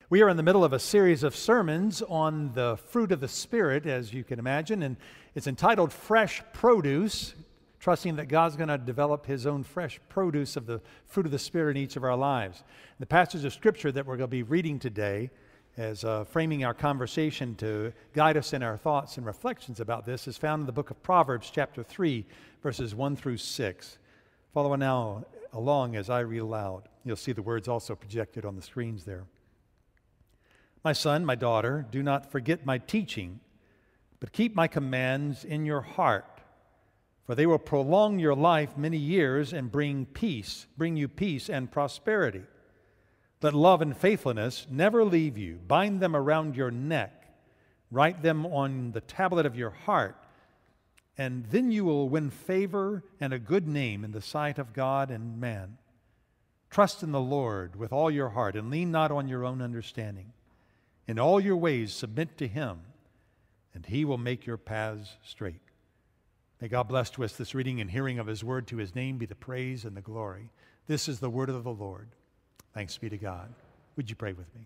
We are in the middle of a series of sermons on the fruit of the Spirit, as you can imagine, and it's entitled Fresh Produce, trusting that God's going to develop His own fresh produce of the fruit of the Spirit in each of our lives. The passage of Scripture that we're going to be reading today, as framing our conversation to guide us in our thoughts and reflections about this, is found in the book of Proverbs, chapter 3, verses 1 through 6. Follow now along as I read aloud. You'll see the words also projected on the screens there. My son, my daughter, do not forget my teaching, but keep my commands in your heart, for they will prolong your life many years and bring you peace and prosperity. Let love and faithfulness never leave you. Bind them around your neck. Write them on the tablet of your heart, and then you will win favor and a good name in the sight of God and man. Trust in the Lord with all your heart and lean not on your own understanding. In all your ways submit to Him, and He will make your paths straight. May God bless to us this reading and hearing of His word. To His name be the praise and the glory. This is the word of the Lord. Thanks be to God. Would you pray with me?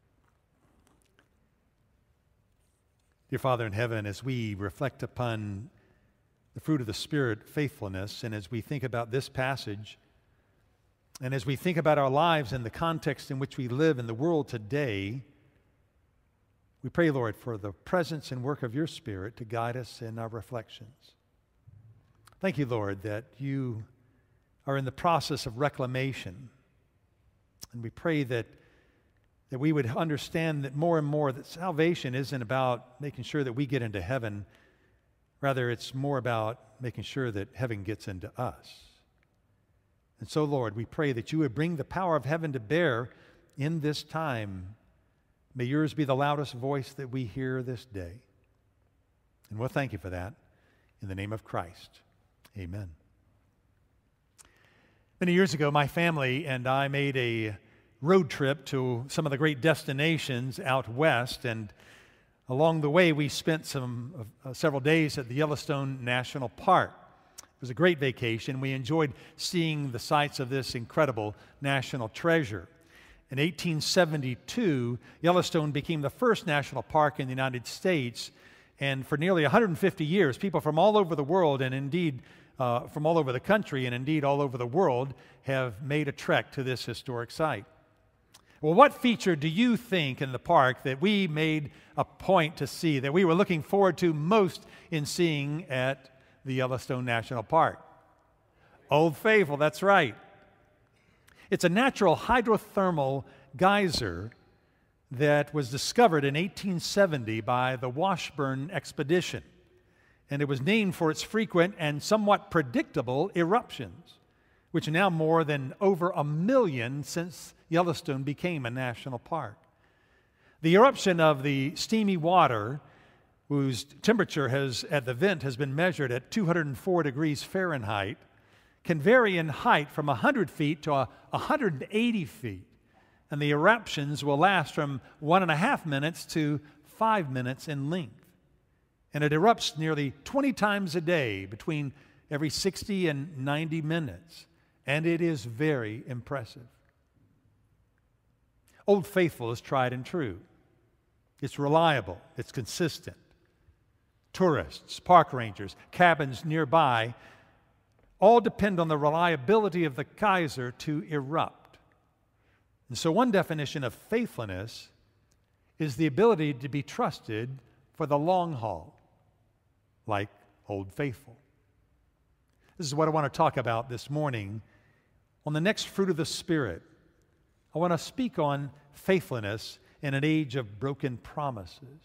Dear Father in heaven, as we reflect upon the fruit of the Spirit, faithfulness, and as we think about this passage, and as we think about our lives and the context in which we live in the world today, we pray, Lord, for the presence and work of your Spirit to guide us in our reflections. Thank you, Lord, that you are in the process of reclamation. And we pray that we would understand that more and more that salvation isn't about making sure that we get into heaven. Rather, it's more about making sure that heaven gets into us. And so, Lord, we pray that you would bring the power of heaven to bear in this time. May yours be the loudest voice that we hear this day. And we'll thank you for that. In the name of Christ, amen. Many years ago, my family and I made a road trip to some of the great destinations out west. And along the way, we spent several days at the Yellowstone National Park. It was a great vacation. We enjoyed seeing the sights of this incredible national treasure. In 1872, Yellowstone became the first national park in the United States, and for nearly 150 years, people from all over the world, and indeed from all over the country, and indeed all over the world, have made a trek to this historic site. Well, what feature do you think in the park that we made a point to see, that we were looking forward to most in seeing at the Yellowstone National Park? Old Faithful, that's right. It's a natural hydrothermal geyser that was discovered in 1870 by the Washburn Expedition, and it was named for its frequent and somewhat predictable eruptions, which are now more than over 1 million since Yellowstone became a national park. The eruption of the steamy water, whose temperature at the vent has been measured at 204 degrees Fahrenheit, can vary in height from 100 feet to 180 feet. And the eruptions will last from 1.5 minutes to 5 minutes in length. And it erupts nearly 20 times a day, between every 60 and 90 minutes. And it is very impressive. Old Faithful is tried and true. It's reliable. It's consistent. Tourists, park rangers, cabins nearby all depend on the reliability of the geyser to erupt. And so one definition of faithfulness is the ability to be trusted for the long haul, like Old Faithful. This is what I want to talk about this morning. On the next fruit of the Spirit, I want to speak on faithfulness in an age of broken promises.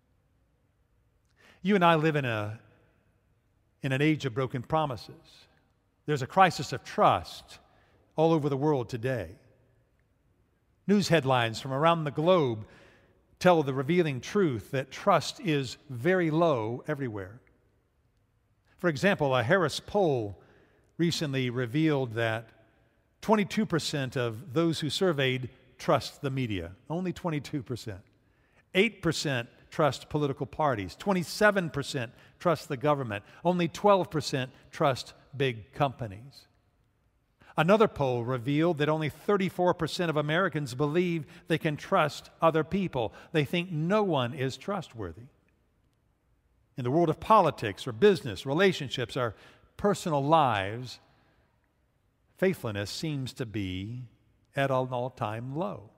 You and I live in an age of broken promises. There's a crisis of trust all over the world today. News headlines from around the globe tell the revealing truth that trust is very low everywhere. For example, a Harris poll recently revealed that 22% of those who surveyed trust the media. Only 22%. 8% trust political parties. 27% trust the government. Only 12% trust big companies. Another poll revealed that only 34% of Americans believe they can trust other people. They think no one is trustworthy. In the world of politics or business, relationships, our personal lives, faithfulness seems to be at an all-time low.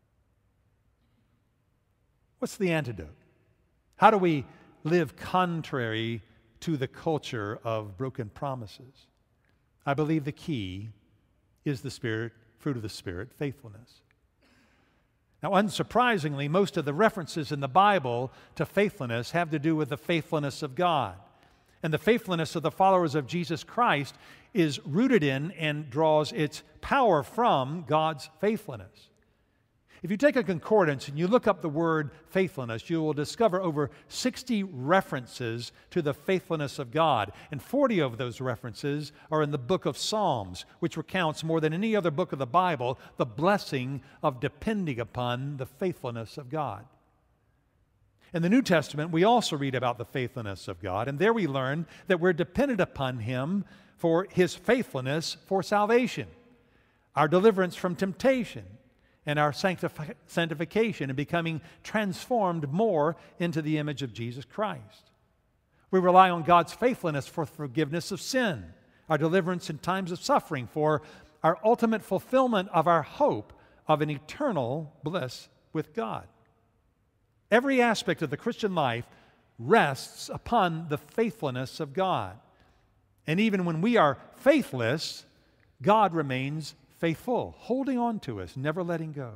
What's the antidote? How do we live contrary to the culture of broken promises? I believe the key is the fruit of the Spirit, faithfulness. Now, unsurprisingly, most of the references in the Bible to faithfulness have to do with the faithfulness of God. And the faithfulness of the followers of Jesus Christ is rooted in and draws its power from God's faithfulness. If you take a concordance and you look up the word faithfulness, you will discover over 60 references to the faithfulness of God. And 40 of those references are in the book of Psalms, which recounts more than any other book of the Bible the blessing of depending upon the faithfulness of God. In the New Testament, we also read about the faithfulness of God, and there we learn that we're dependent upon Him for His faithfulness for salvation, our deliverance from temptation, and our sanctification and becoming transformed more into the image of Jesus Christ. We rely on God's faithfulness for forgiveness of sin, our deliverance in times of suffering, for our ultimate fulfillment of our hope of an eternal bliss with God. Every aspect of the Christian life rests upon the faithfulness of God. And even when we are faithless, God remains faithful, holding on to us, never letting go.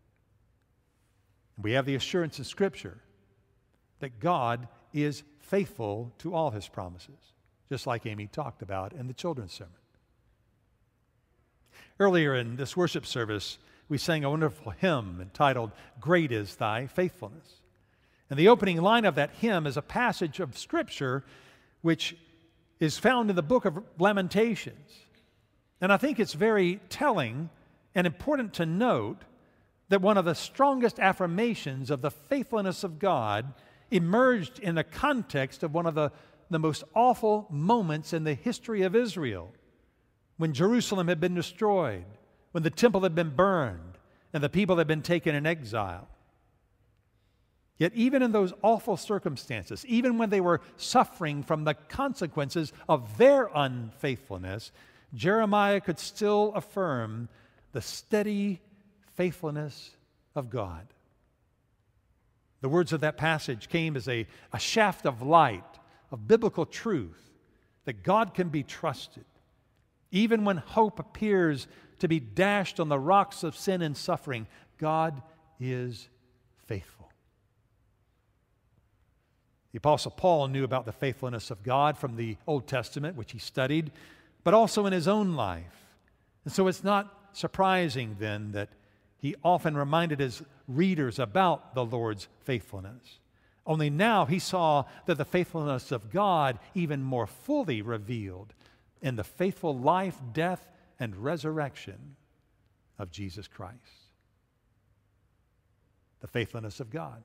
We have the assurance in Scripture that God is faithful to all His promises, just like Amy talked about in the children's sermon. Earlier in this worship service, we sang a wonderful hymn entitled, "Great is Thy Faithfulness." And the opening line of that hymn is a passage of Scripture which is found in the book of Lamentations. And I think it's very telling and important to note that one of the strongest affirmations of the faithfulness of God emerged in the context of one of the most awful moments in the history of Israel, when Jerusalem had been destroyed, when the temple had been burned, and the people had been taken in exile. Yet even in those awful circumstances, even when they were suffering from the consequences of their unfaithfulness, Jeremiah could still affirm the steady faithfulness of God. The words of that passage came as a shaft of light, of biblical truth, that God can be trusted. Even when hope appears to be dashed on the rocks of sin and suffering, God is faithful. The Apostle Paul knew about the faithfulness of God from the Old Testament, which he studied, but also in his own life. And so it's not surprising then that he often reminded his readers about the Lord's faithfulness. Only now he saw that the faithfulness of God even more fully revealed in the faithful life, death, and resurrection of Jesus Christ. The faithfulness of God.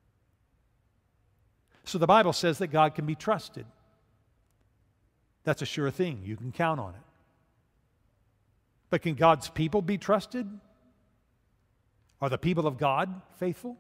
So the Bible says that God can be trusted. That's a sure thing. You can count on it. But can God's people be trusted? Are the people of God faithful?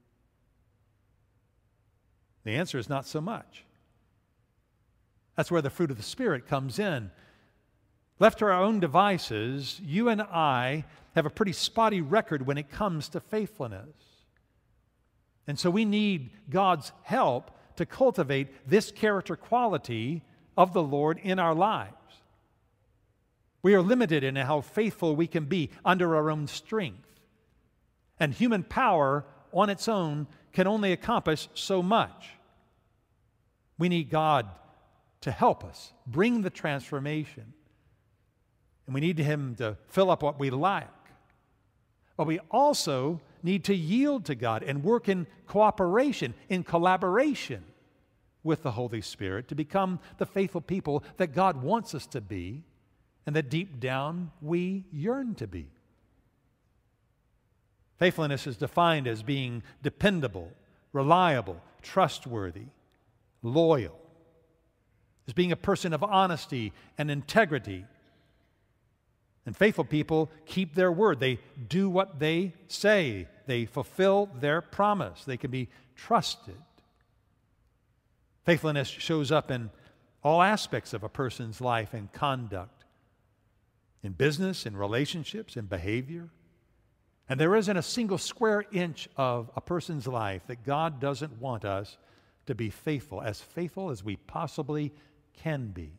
The answer is not so much. That's where the fruit of the Spirit comes in. Left to our own devices, you and I have a pretty spotty record when it comes to faithfulness. And so we need God's help to cultivate this character quality of the Lord in our lives. We are limited in how faithful we can be under our own strength. And human power on its own can only accomplish so much. We need God to help us bring the transformation. And we need Him to fill up what we lack. But we also need to yield to God and work in cooperation, in collaboration with the Holy Spirit to become the faithful people that God wants us to be and that deep down we yearn to be. Faithfulness is defined as being dependable, reliable, trustworthy, loyal, as being a person of honesty and integrity, And faithful people keep their word. They do what they say. They fulfill their promise. They can be trusted. Faithfulness shows up in all aspects of a person's life and conduct, in business, in relationships, in behavior. And there isn't a single square inch of a person's life that God doesn't want us to be faithful as we possibly can be.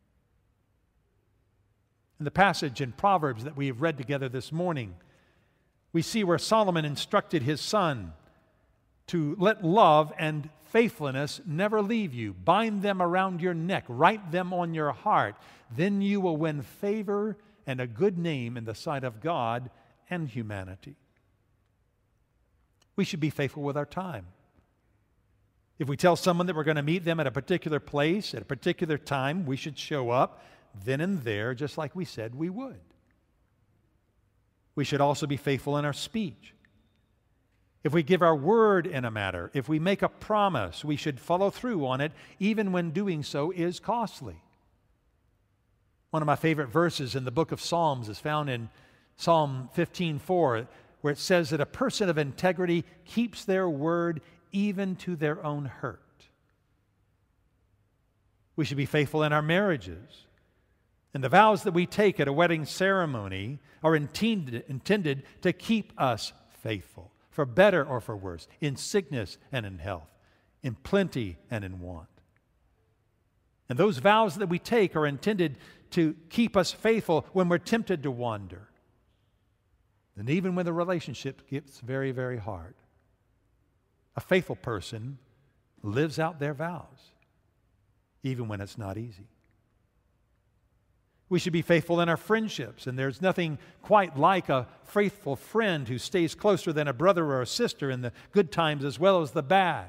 In the passage in Proverbs that we have read together this morning, we see where Solomon instructed his son to let love and faithfulness never leave you. Bind them around your neck, write them on your heart. Then you will win favor and a good name in the sight of God and humanity. We should be faithful with our time. If we tell someone that we're going to meet them at a particular place, at a particular time, we should show up then and there, just like we said we would. We should also be faithful in our speech. If we give our word in a matter, if we make a promise, we should follow through on it, even when doing so is costly. One of my favorite verses in the book of Psalms is found in Psalm 15:4, where it says that a person of integrity keeps their word even to their own hurt. We should be faithful in our marriages. And the vows that we take at a wedding ceremony are intended to keep us faithful, for better or for worse, in sickness and in health, in plenty and in want. And those vows that we take are intended to keep us faithful when we're tempted to wander, and even when the relationship gets very, very hard. A faithful person lives out their vows, even when it's not easy. We should be faithful in our friendships, and there's nothing quite like a faithful friend who stays closer than a brother or a sister in the good times as well as the bad.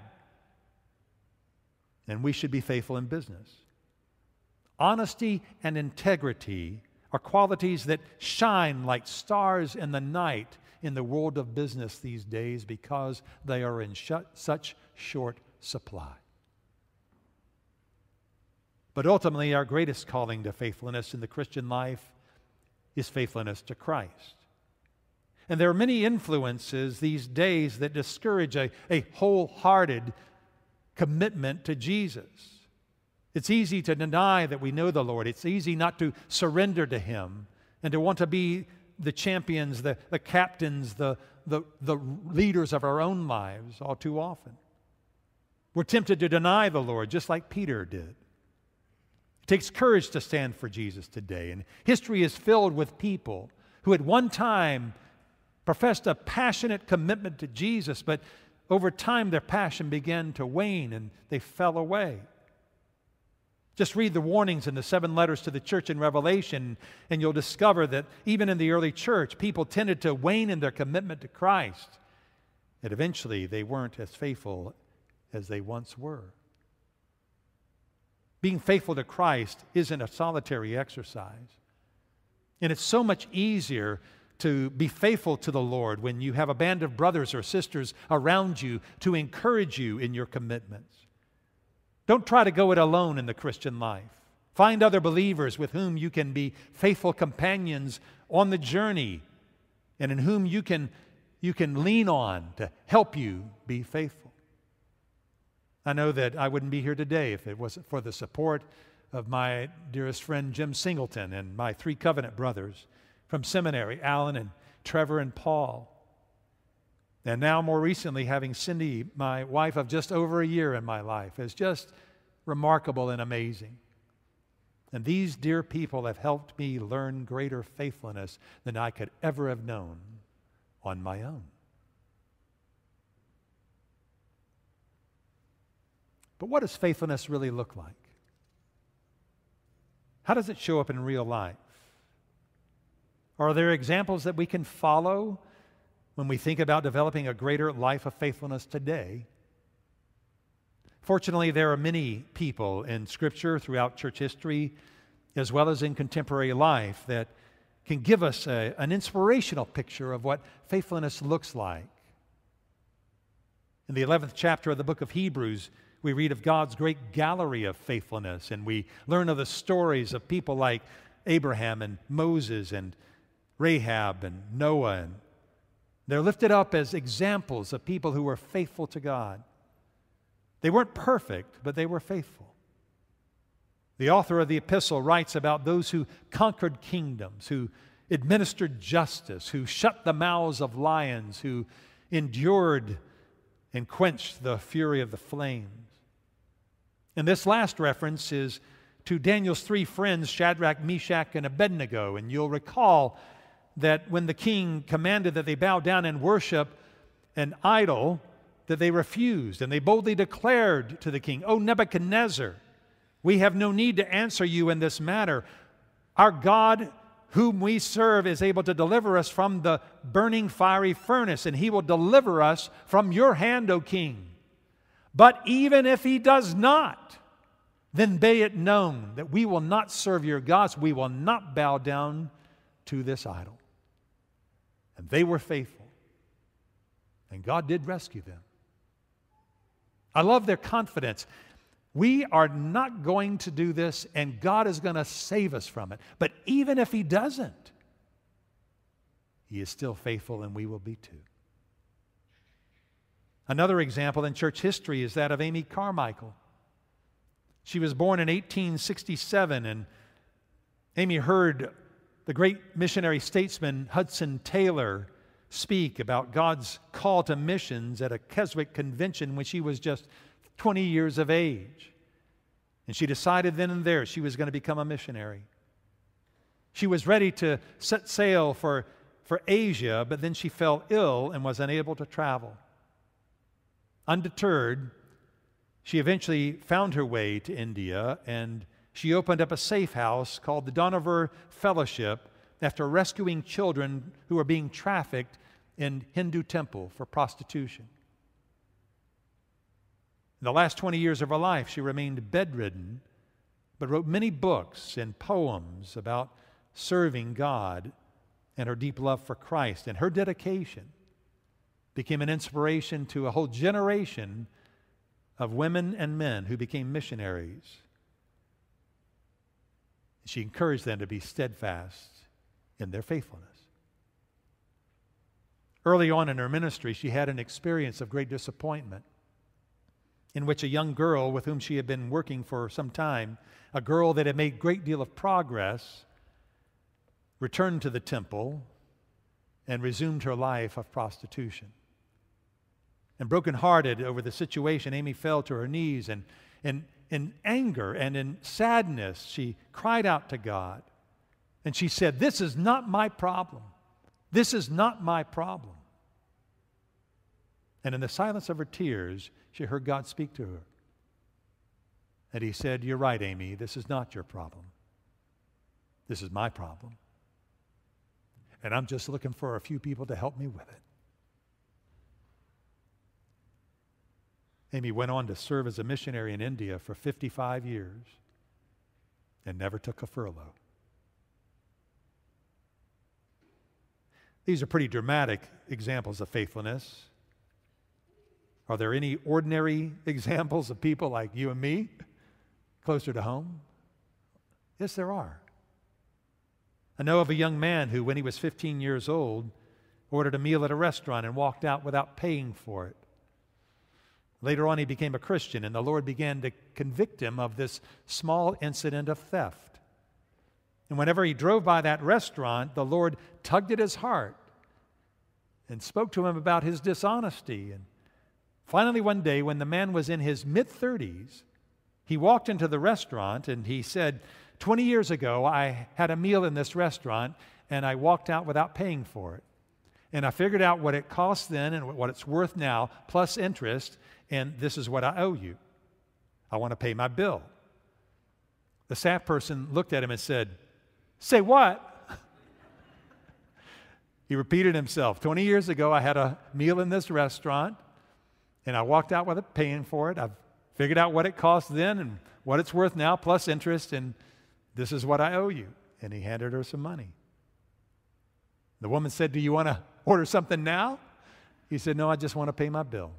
And we should be faithful in business. Honesty and integrity are qualities that shine like stars in the night in the world of business these days because they are in such short supply. But ultimately, our greatest calling to faithfulness in the Christian life is faithfulness to Christ. And there are many influences these days that discourage a wholehearted commitment to Jesus. It's easy to deny that we know the Lord. It's easy not to surrender to Him and to want to be the champions, the captains, the leaders of our own lives all too often. We're tempted to deny the Lord just like Peter did. It takes courage to stand for Jesus today. And history is filled with people who at one time professed a passionate commitment to Jesus, but over time their passion began to wane and they fell away. Just read the warnings in the 7 letters to the church in Revelation, and you'll discover that even in the early church, people tended to wane in their commitment to Christ, and eventually they weren't as faithful as they once were. Being faithful to Christ isn't a solitary exercise. And it's so much easier to be faithful to the Lord when you have a band of brothers or sisters around you to encourage you in your commitments. Don't try to go it alone in the Christian life. Find other believers with whom you can be faithful companions on the journey and in whom you can lean on to help you be faithful. I know that I wouldn't be here today if it wasn't for the support of my dearest friend Jim Singleton and my 3 covenant brothers from seminary, Alan and Trevor and Paul. And now more recently having Cindy, my wife of just over a year in my life, is just remarkable and amazing. And these dear people have helped me learn greater faithfulness than I could ever have known on my own. But what does faithfulness really look like? How does it show up in real life? Are there examples that we can follow when we think about developing a greater life of faithfulness today? Fortunately, there are many people in Scripture throughout church history, as well as in contemporary life, that can give us an inspirational picture of what faithfulness looks like. In the 11th chapter of the book of Hebrews, we read of God's great gallery of faithfulness, and we learn of the stories of people like Abraham and Moses and Rahab and Noah. And they're lifted up as examples of people who were faithful to God. They weren't perfect, but they were faithful. The author of the epistle writes about those who conquered kingdoms, who administered justice, who shut the mouths of lions, who endured and quenched the fury of the flames. And this last reference is to Daniel's three friends, Shadrach, Meshach, and Abednego. And you'll recall that when the king commanded that they bow down and worship an idol, that they refused, and they boldly declared to the king, "O Nebuchadnezzar, we have no need to answer you in this matter. Our God, whom we serve, is able to deliver us from the burning fiery furnace, and he will deliver us from your hand, O king. But even if he does not, then be it known that we will not serve your gods. We will not bow down to this idol." And they were faithful, and God did rescue them. I love their confidence. We are not going to do this, and God is going to save us from it. But even if he doesn't, he is still faithful, and we will be too. Another example in church history is that of Amy Carmichael. She was born in 1867, and Amy heard the great missionary statesman Hudson Taylor speak about God's call to missions at a Keswick convention when she was just 20 years of age. And she decided then and there she was going to become a missionary. She was ready to set sail for Asia, but then she fell ill and was unable to travel. Undeterred, she eventually found her way to India, and she opened up a safe house called the Dohnavur Fellowship after rescuing children who were being trafficked in Hindu temple for prostitution. In the last 20 years of her life, she remained bedridden, but wrote many books and poems about serving God and her deep love for Christ. And her dedication became an inspiration to a whole generation of women and men who became missionaries. She encouraged them to be steadfast in their faithfulness. Early on in her ministry, she had an experience of great disappointment in which a young girl with whom she had been working for some time, a girl that had made a great deal of progress, returned to the temple and resumed her life of prostitution. And brokenhearted over the situation, Amy fell to her knees, and in anger and in sadness, she cried out to God. And she said, "This is not my problem. This is not my problem." And in the silence of her tears, she heard God speak to her. And he said, "You're right, Amy. This is not your problem. This is my problem. And I'm just looking for a few people to help me with it." Amy went on to serve as a missionary in India for 55 years and never took a furlough. These are pretty dramatic examples of faithfulness. Are there any ordinary examples of people like you and me closer to home? Yes, there are. I know of a young man who, when he was 15 years old, ordered a meal at a restaurant and walked out without paying for it. Later on, he became a Christian, and the Lord began to convict him of this small incident of theft. And whenever he drove by that restaurant, the Lord tugged at his heart and spoke to him about his dishonesty. And finally, one day, when the man was in his mid-30s, he walked into the restaurant and he said, 20 years ago, I had a meal in this restaurant, and I walked out without paying for it. And I figured out what it cost then and what it's worth now, plus interest, and this is what I owe you. I want to pay my bill." The staff person looked at him and said, "Say what?" He repeated himself. 20 years ago, I had a meal in this restaurant, and I walked out without paying for it. I've figured out what it cost then and what it's worth now, plus interest, and this is what I owe you. And he handed her some money. The woman said, "Do you want to order something now?" He said, "No, I just want to pay my bill."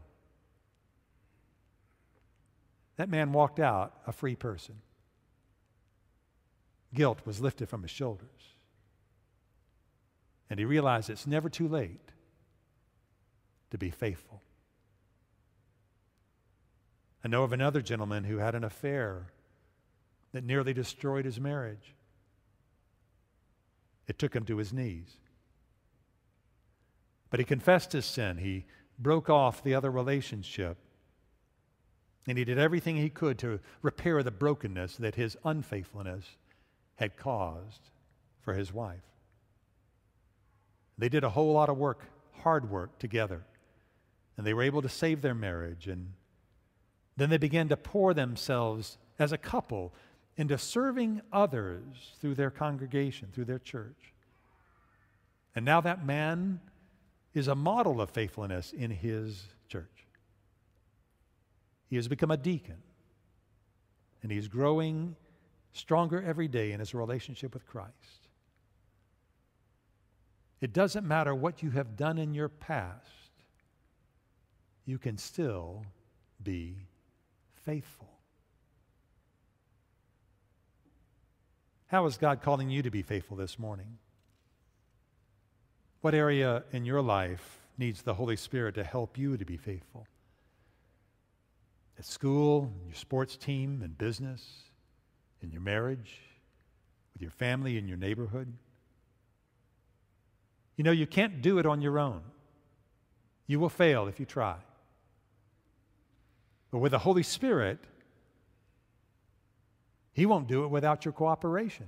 That man walked out a free person. Guilt was lifted from his shoulders. And he realized it's never too late to be faithful. I know of another gentleman who had an affair that nearly destroyed his marriage. It took him to his knees. But he confessed his sin. He broke off the other relationship. And he did everything he could to repair the brokenness that his unfaithfulness had caused for his wife. They did a whole lot of work, hard work together. And they were able to save their marriage. And then they began to pour themselves as a couple into serving others through their congregation, through their church. And now that man is a model of faithfulness in his church. He has become a deacon, and he's growing stronger every day in his relationship with Christ. It doesn't matter what you have done in your past, you can still be faithful. How is God calling you to be faithful this morning? What area in your life needs the Holy Spirit to help you to be faithful? At school, your sports team, in business, in your marriage, with your family, in your neighborhood? You know, you can't do it on your own. You will fail if you try. But with the Holy Spirit, He won't do it without your cooperation.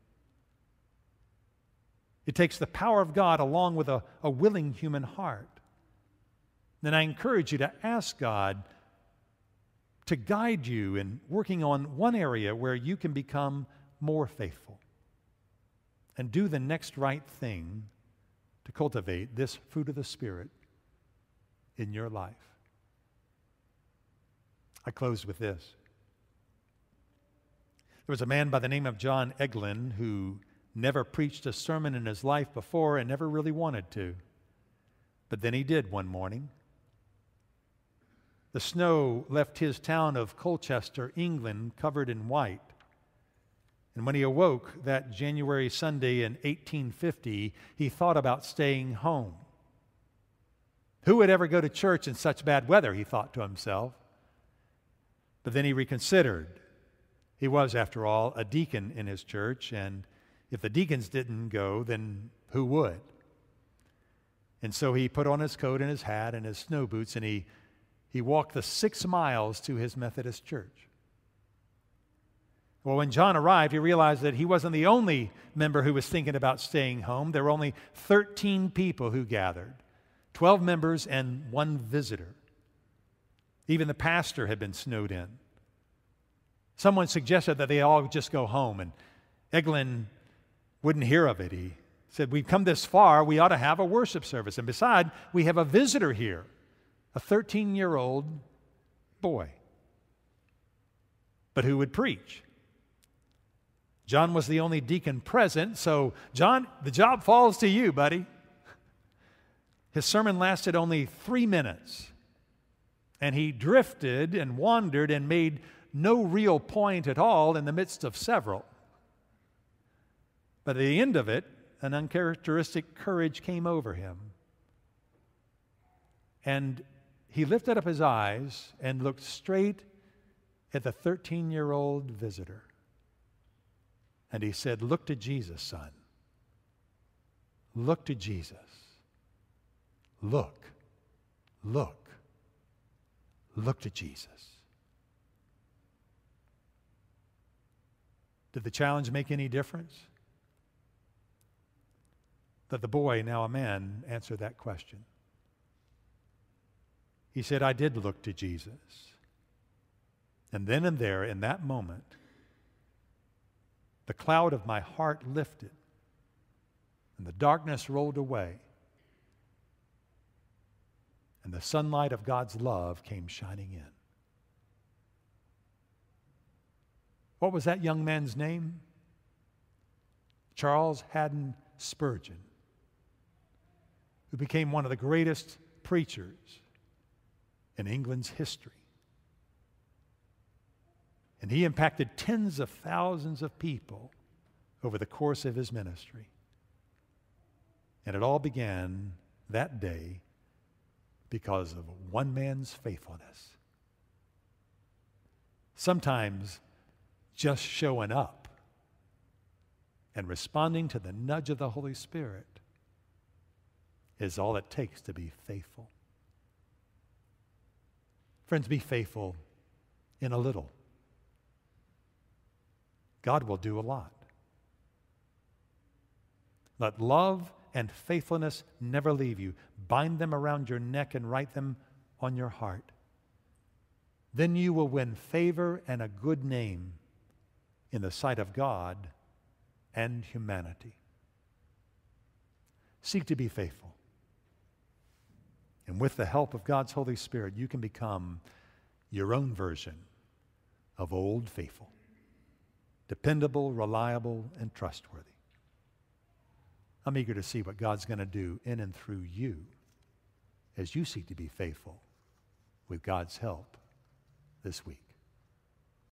It takes the power of God along with a willing human heart. Then I encourage you to ask God to guide you in working on one area where you can become more faithful and do the next right thing to cultivate this fruit of the Spirit in your life. I close with this. There was a man by the name of John Eglin who never preached a sermon in his life before and never really wanted to. But then he did one morning. The snow left his town of Colchester, England, covered in white. And when he awoke that January Sunday in 1850, he thought about staying home. Who would ever go to church in such bad weather, he thought to himself. But then he reconsidered. He was, after all, a deacon in his church, and if the deacons didn't go, then who would? And so he put on his coat and his hat and his snow boots, and he walked the 6 miles to his Methodist church. Well, when John arrived, he realized that he wasn't the only member who was thinking about staying home. There were only 13 people who gathered, 12 members and 1 visitor. Even the pastor had been snowed in. Someone suggested that they all just go home, and Eglin wouldn't hear of it. He said, "We've come this far, we ought to have a worship service. And besides, we have a visitor here, a 13-year-old boy." But who would preach? John was the only deacon present, so John, the job falls to you, buddy. His sermon lasted only 3 minutes, and he drifted and wandered and made no real point at all in the midst of several. But at the end of it, an uncharacteristic courage came over him. And he lifted up his eyes and looked straight at the 13-year-old visitor. And he said, "Look to Jesus, son. Look to Jesus. Look to Jesus." Did the challenge make any difference? That the boy, now a man, answered that question. He said, "I did look to Jesus." And then and there, in that moment, the cloud of my heart lifted, and the darkness rolled away, and the sunlight of God's love came shining in. What was that young man's name? Charles Haddon Spurgeon, who became one of the greatest preachers in England's history. And he impacted tens of thousands of people over the course of his ministry. And it all began that day because of one man's faithfulness. Sometimes just showing up and responding to the nudge of the Holy Spirit is all it takes to be faithful. Friends, be faithful in a little. God will do a lot. Let love and faithfulness never leave you. Bind them around your neck and write them on your heart. Then you will win favor and a good name in the sight of God and humanity. Seek to be faithful. And with the help of God's Holy Spirit, you can become your own version of Old Faithful. Dependable, reliable, and trustworthy. I'm eager to see what God's going to do in and through you as you seek to be faithful with God's help this week.